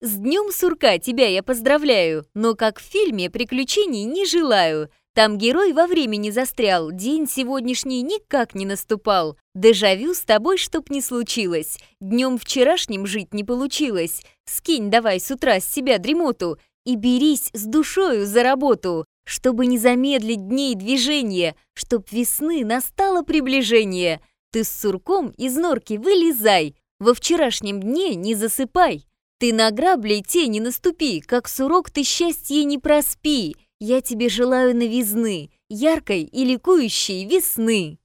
С днем сурка тебя я поздравляю, но как в фильме приключений не желаю. Там герой во времени застрял, день сегодняшний никак не наступал. Дежавю с тобой чтоб не случилось, днем вчерашним жить не получилось. Скинь давай с утра с себя дремоту и берись с душою за работу, чтобы не замедлить дней движения, чтоб весны настало приближение. Ты с сурком из норки вылезай, во вчерашнем дне не засыпай. Ты на грабли те не наступи, как сурок ты счастье не проспи. Я тебе желаю новизны, яркой и ликующей весны.